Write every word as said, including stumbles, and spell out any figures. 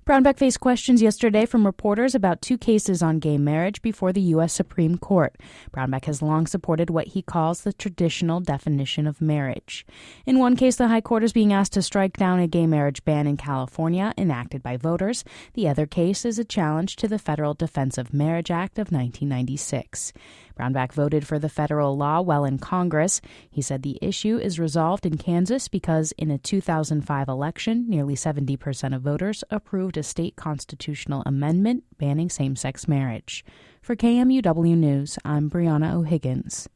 Brownback faced questions yesterday from reporters about two cases on gay marriage before the U S Supreme Court. Brownback has long supported what he calls the traditional definition of marriage. In one case, the High Court is being asked to strike down a gay marriage ban in California enacted by voters. The other case is a challenge to the Federal Defense of Marriage Act of nineteen ninety-six. Brownback voted for the federal law while in Congress. He said the issue is resolved in Kansas because in a two thousand five election, nearly seventy percent of voters approved a state constitutional amendment banning same-sex marriage. For K M U W News, I'm Brianna O'Higgins.